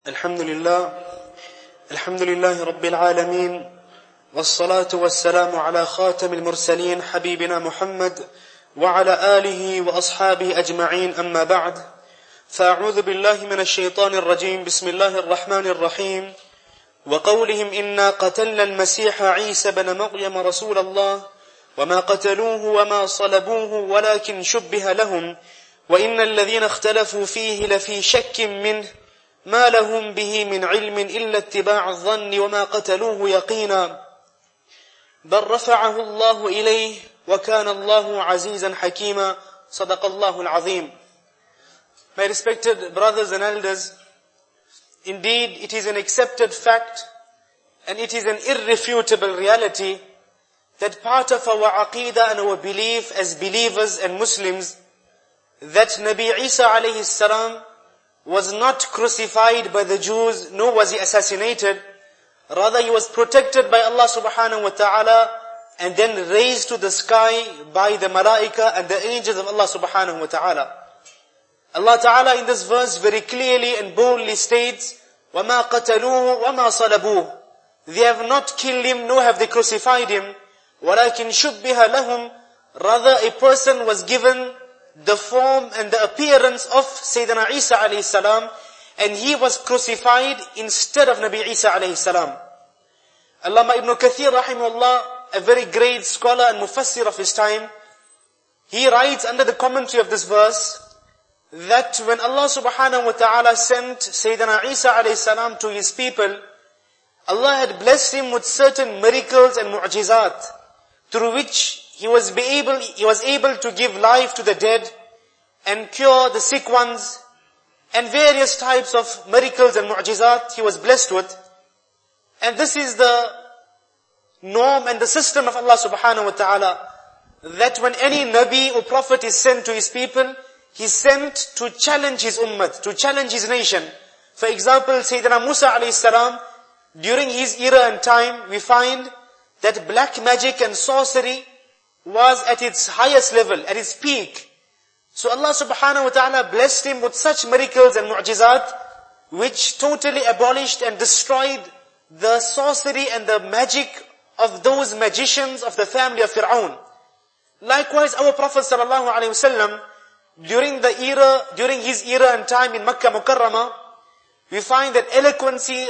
الحمد لله رب العالمين، والصلاة والسلام على خاتم المرسلين حبيبنا محمد وعلى آله وأصحابه أجمعين، أما بعد، فأعوذ بالله من الشيطان الرجيم. بسم الله الرحمن الرحيم. وقولهم إنا قتلنا المسيح عيسى بن مريم رسول الله وما قتلوه وما صلبوه ولكن شبه لهم وإن الذين اختلفوا فيه لفي شك منه ما لهم به من علم إلا اتباع الظن وما قتلوه يقينا بل رفعه الله إليه وكان الله عزيزا حكيما. صدق الله العظيم. My respected brothers and elders, indeed it is an accepted fact and it is an irrefutable reality that part of our aqeedah and our belief as believers and Muslims that Nabi Isa alayhi salam was not crucified by the Jews, nor was he assassinated. Rather, he was protected by Allah subhanahu wa ta'ala and then raised to the sky by the malaika and the angels of Allah subhanahu wa ta'ala. Allah ta'ala in this verse very clearly and boldly states, وَمَا قَتَلُوهُ وَمَا صَلَبُوهُ. They have not killed him, nor have they crucified him. وَلَكِنْ شُبِّهَ لَهُمْ. Rather, a person was given the form and the appearance of Sayyidina Isa alayhi salam, and he was crucified instead of Nabi Isa alayhi salam. Allama Ibn Kathir rahimahullah, a very great scholar and mufassir of his time, he writes under the commentary of this verse that when Allah subhanahu wa ta'ala sent Sayyidina Isa alayhi salam to his people, Allah had blessed him with certain miracles and mu'jizat through which he was able to give life to the dead and cure the sick ones, and various types of miracles and mu'jizat he was blessed with. And this is the norm and the system of Allah subhanahu wa ta'ala, that when any Nabi or Prophet is sent to his people, he's sent to challenge his ummah, to challenge his nation. For example, Sayyidina Musa alayhi salam, during his era and time, we find that black magic and sorcery was at its highest level, at its peak. So Allah subhanahu wa ta'ala blessed him with such miracles and mu'jizat which totally abolished and destroyed the sorcery and the magic of those magicians of the family of Fir'aun. Likewise, our Prophet sallallahu alaihi wasallam, during his era and time in Makkah Mukarramah, we find that eloquency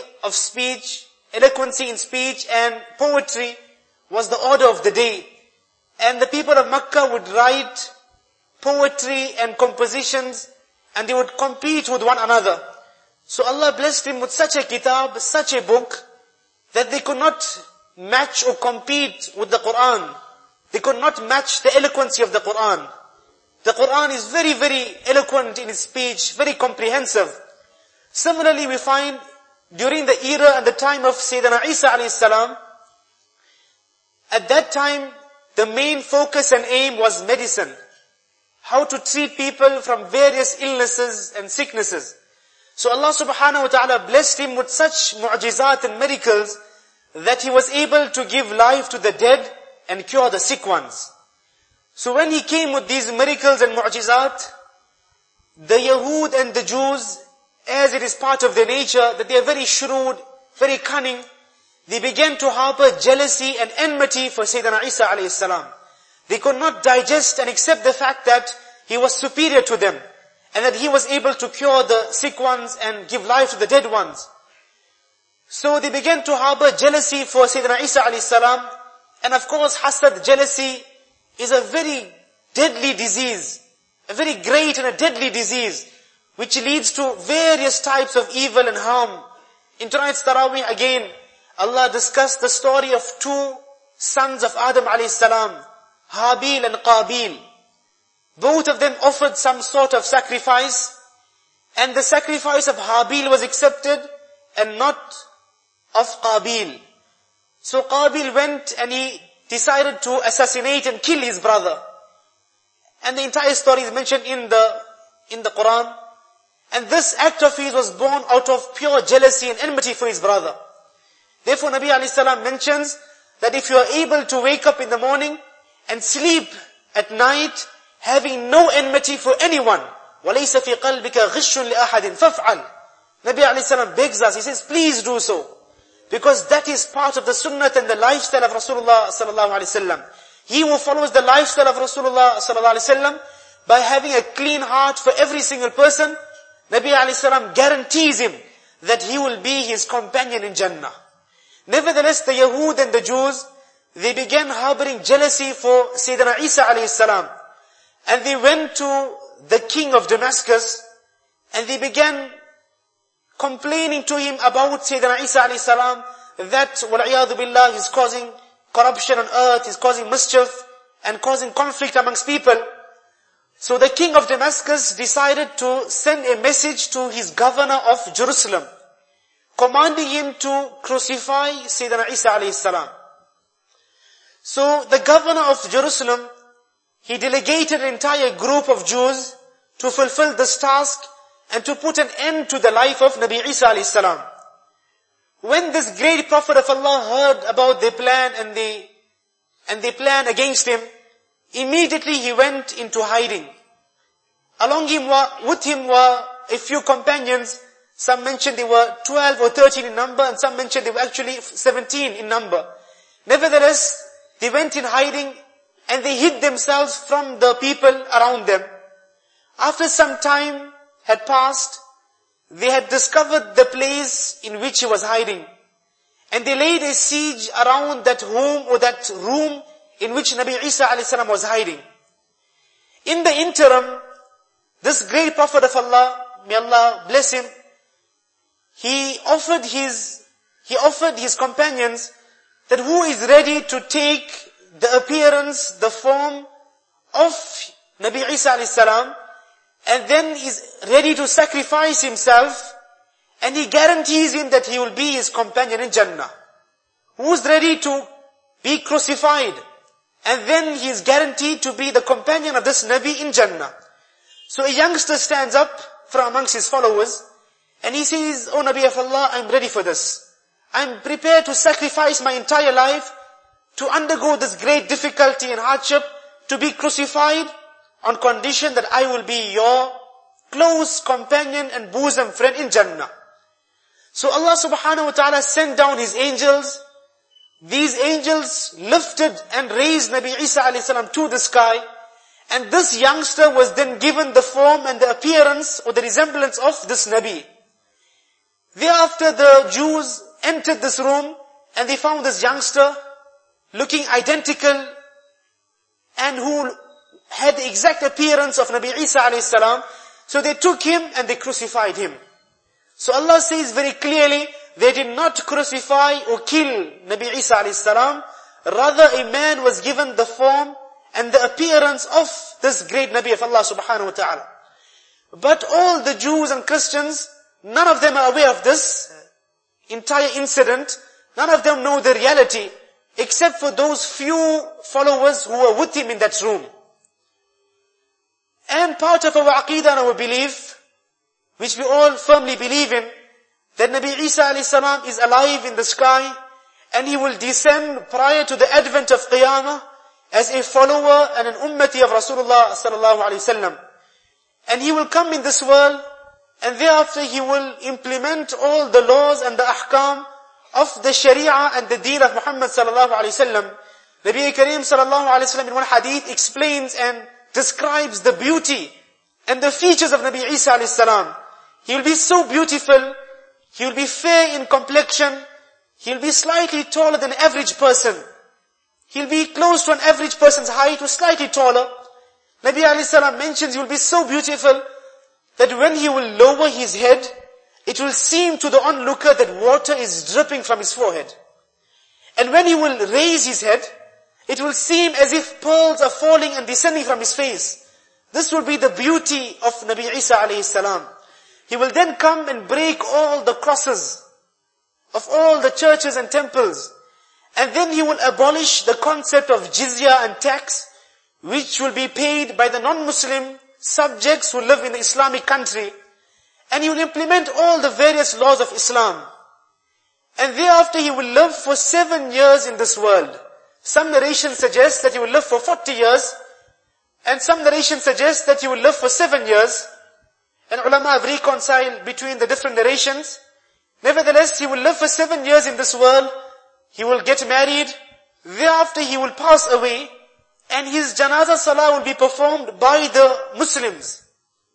in speech and poetry was the order of the day. And the people of Makkah would write poetry and compositions, and they would compete with one another. So Allah blessed him with such a kitab, such a book, that they could not match or compete with the Quran. They could not match the eloquency of the Quran. The Quran is very, very eloquent in its speech, very comprehensive. Similarly, we find during the era and the time of Sayyidina Isa alayhi salam, at that time, the main focus and aim was medicine. How to treat people from various illnesses and sicknesses. So Allah subhanahu wa ta'ala blessed him with such mu'jizat and miracles that he was able to give life to the dead and cure the sick ones. So when he came with these miracles and mu'jizat, the Yahud and the Jews, as it is part of their nature, that they are very shrewd, very cunning, they began to harbor jealousy and enmity for Sayyidina Isa alayhi salam. They could not digest and accept the fact that he was superior to them, and that he was able to cure the sick ones and give life to the dead ones. So they began to harbor jealousy for Sayyidina Isa alayhi salam, and of course hasad, jealousy, is a very deadly disease, a very great and a deadly disease, which leads to various types of evil and harm. In tonight's Taraweeh again, Allah discussed the story of two sons of Adam alayhi salam, Habil and Qabil. Both of them offered some sort of sacrifice, and the sacrifice of Habil was accepted and not of Qabil. So Qabil went and he decided to assassinate and kill his brother. And the entire story is mentioned in the Quran. And this act of his was born out of pure jealousy and enmity for his brother. Therefore, Nabi alayhi salam mentions that if you are able to wake up in the morning and sleep at night, having no enmity for anyone, وَلَيْسَ فِي قَلْبِكَ غِشٌّ لِأَحَدٍ فَافْعَلْ. Nabi alayhi salam begs us, he says, please do so. Because that is part of the sunnah and the lifestyle of Rasulullah sallallahu alaihi wasallam. He who follows the lifestyle of Rasulullah sallallahu alaihi wasallam by having a clean heart for every single person, Nabi alayhi salam guarantees him that he will be his companion in Jannah. Nevertheless, the Yahud and the Jews, they began harboring jealousy for Sayyidina Isa alayhi salam. And they went to the king of Damascus and they began complaining to him about Sayyidina Isa alayhi salam that, wal'iyadu billah, is causing corruption on earth, is causing mischief and causing conflict amongst people. So the king of Damascus decided to send a message to his governor of Jerusalem, commanding him to crucify Sayyidina Isa alayhi salam. So the governor of Jerusalem, he delegated an entire group of Jews to fulfill this task and to put an end to the life of Nabi Isa alayhi salam. When this great prophet of Allah heard about their plan and they planned against him, immediately he went into hiding. With him were a few companions. Some mentioned they were 12 or 13 in number, and some mentioned they were actually 17 in number. Nevertheless, they went in hiding and they hid themselves from the people around them. After some time had passed, they had discovered the place in which he was hiding. And they laid a siege around that home or that room in which Nabi Isa alayhi salam was hiding. In the interim, this great prophet of Allah, may Allah bless him, he offered his companions that who is ready to take the appearance, the form of Nabi Isa alayhi salam, and then is ready to sacrifice himself, and he guarantees him that he will be his companion in Jannah. Who's ready to be crucified, and then he is guaranteed to be the companion of this Nabi in Jannah. So a youngster stands up from amongst his followers, and he says, "Oh Nabi of Allah, I'm ready for this. I'm prepared to sacrifice my entire life to undergo this great difficulty and hardship, to be crucified on condition that I will be your close companion and bosom friend in Jannah." So Allah subhanahu wa ta'ala sent down His angels. These angels lifted and raised Nabi Isa alayhi salam to the sky. And this youngster was then given the form and the appearance or the resemblance of this Nabi. Thereafter the Jews entered this room and they found this youngster looking identical and who had the exact appearance of Nabi Isa alayhi salam. So they took him and they crucified him. So Allah says very clearly, they did not crucify or kill Nabi Isa alayhi salam. Rather a man was given the form and the appearance of this great Nabi of Allah subhanahu wa ta'ala. But all the Jews and Christians, none of them are aware of this entire incident. None of them know the reality, except for those few followers who were with him in that room. And part of our aqeedah and our belief, which we all firmly believe in, that Nabi Isa alayhi salam is alive in the sky, and he will descend prior to the advent of Qiyamah as a follower and an ummati of Rasulullah sallallahu alayhi wasallam. And he will come in this world, and thereafter he will implement all the laws and the ahkam of the sharia and the deen of Muhammad sallallahu alayhi wasallam. Nabi Kareem sallallahu alayhi wasallam in one hadith explains and describes the beauty and the features of Nabi Isa alayhi salam. He will be so beautiful, he will be fair in complexion, he will be slightly taller than an average person. He will be close to an average person's height or slightly taller. Nabi alayhi salam mentions he will be so beautiful that when he will lower his head, it will seem to the onlooker that water is dripping from his forehead. And when he will raise his head, it will seem as if pearls are falling and descending from his face. This will be the beauty of Nabi Isa alayhi salam. He will then come and break all the crosses of all the churches and temples. And then he will abolish the concept of jizya and tax, which will be paid by the non-Muslim subjects who live in the Islamic country. And he will implement all the various laws of Islam. And thereafter he will live for 7 years in this world. Some narrations suggest that he will live for 40 years. And some narrations suggest that he will live for 7 years. And ulama have reconciled between the different narrations. Nevertheless, he will live for 7 years in this world. He will get married. Thereafter he will pass away. And his janazah salah will be performed by the Muslims.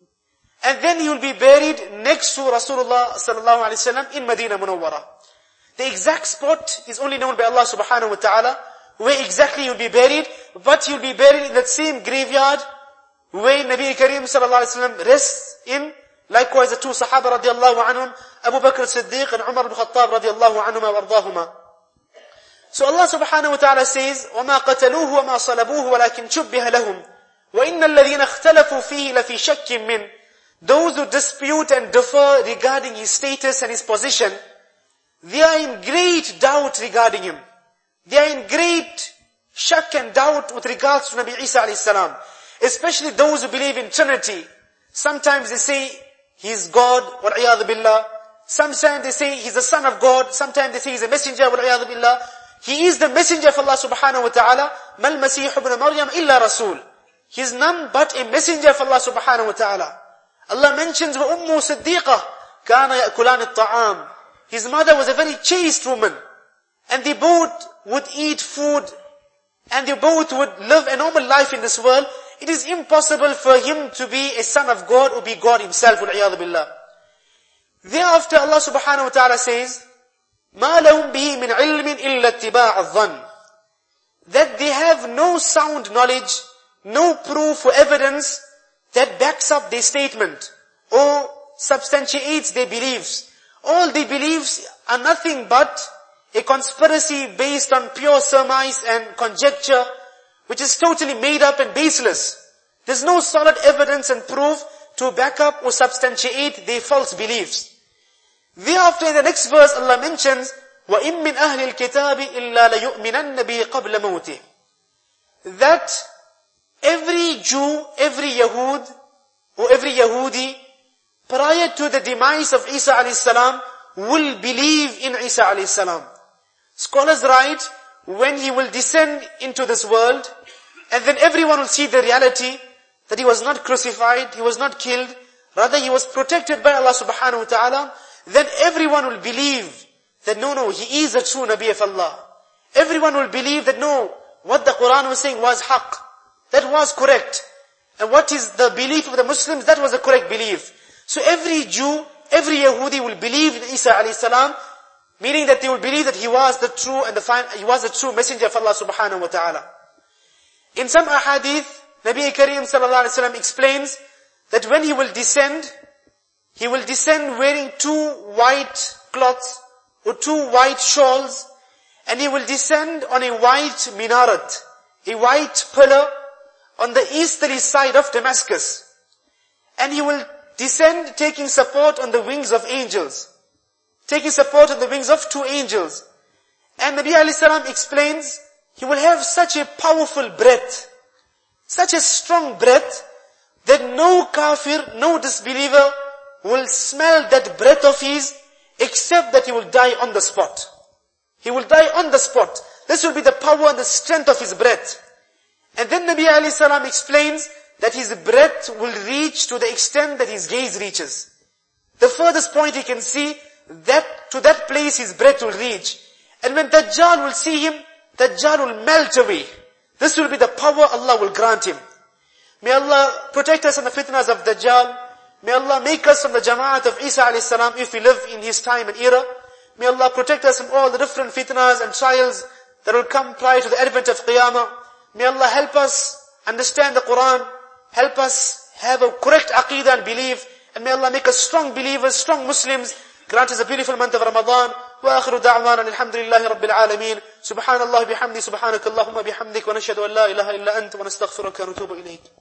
And then he will be buried next to Rasulullah sallallahu alaihi wasallam in Medina Munawwara. The exact spot is only known by Allah subhanahu wa ta'ala, where exactly he will be buried, but he will be buried in that same graveyard where Nabi Kareem sallallahu alaihi wasallam rests in. Likewise the two Sahaba radiallahu anhum, Abu Bakr as-Siddiq and Umar ibn Khattab radiallahu anhuma wa ardahuma. So Allah subhanahu wa ta'ala says, وَمَا قَتَلُوهُ وَمَا صَلَبُوهُ وَلَكِنْ شُبِّهَ لَهُمْ وَإِنَّ الَّذِينَ اخْتَلَفُوا فِيهِ لَفِي شَكٍّ مِّنْ. Those who dispute and differ regarding his status and his position, they are in great doubt regarding him. They are in great shak and doubt with regards to Nabi Isa alayhi salam. Especially those who believe in Trinity. Sometimes they say he's God, wal-'iyadhu billah. Sometimes they say he's the son of God. Sometimes they say he's a messenger, wal-'iyadhu billah. He is the messenger of Allah subhanahu wa ta'ala. Mal Masih ibn Maryam illa Rasul. He is none but a messenger of Allah subhanahu wa ta'ala. Allah mentions وَأُمُّ صِدِّيقَةً كَانَ يَأْكُلَانِ الطَّعَامِ. His mother was a very chaste woman. And they both would eat food. And they both would live a normal life in this world. It is impossible for him to be a son of God or be God himself. وَالْعِيَاذُ بِاللَّهِ. Thereafter Allah subhanahu wa ta'ala says, مَا لَهُمْ بِهِ مِنْ عِلْمٍ إِلَّا اتِّبَاعَ الظَّنِّ. That they have no sound knowledge, no proof or evidence that backs up their statement or substantiates their beliefs. All their beliefs are nothing but a conspiracy based on pure surmise and conjecture, which is totally made up and baseless. There's no solid evidence and proof to back up or substantiate their false beliefs. Thereafter in the next verse Allah mentions, وَإِن مِّنْ أَهْلِ الْكِتَابِ إِلَّا لَيُؤْمِنَنَّ بِهِ قَبْلَ مَوْتِهِ. That every Jew, every Yahud, or every Yahudi, prior to the demise of Isa alayhi salam, will believe in Isa alayhi salam. Scholars write, when he will descend into this world, and then everyone will see the reality that he was not crucified, he was not killed, rather he was protected by Allah subhanahu wa ta'ala, then everyone will believe that no, he is a true Nabi of Allah. Everyone will believe that no, what the Quran was saying was haqq. That was correct. And what is the belief of the Muslims, that was a correct belief. So every Jew, every Yahudi will believe in Isa alayhi salam, meaning that they will believe that he was the true he was the true messenger of Allah subhanahu wa ta'ala. In some ahadith, Nabi Kareem sallallahu alayhi wa sallam explains that when he will descend wearing 2 white cloths or 2 white shawls, and he will descend on a white minaret, a white pillar on the easterly side of Damascus. And he will descend taking support on the wings of angels. Taking support on the wings of 2 angels. And Nabi alayhi salam explains, he will have such a powerful breath, such a strong breath, that no kafir, no disbeliever will smell that breath of his, except that he will die on the spot. He will die on the spot. This will be the power and the strength of his breath. And then Nabi alayhi salam explains that his breath will reach to the extent that his gaze reaches. The furthest point he can see, that to that place his breath will reach. And when Dajjal will see him, Dajjal will melt away. This will be the power Allah will grant him. May Allah protect us from the fitnas of Dajjal. May Allah make us from the Jama'at of Isa alayhi salam if we live in his time and era. May Allah protect us from all the different fitnas and trials that will come prior to the advent of Qiyamah. May Allah help us understand the Quran, help us have a correct aqeedah and belief, and may Allah make us strong believers, strong Muslims. Grant us a beautiful month of Ramadan. وآخر دعوانا الحمد لله رب العالمين. سبحان الله بحمده سبحانك اللهم بحمدك ونشهد أن لا إله إلا أنت ونستغفرك ونتوب إليك.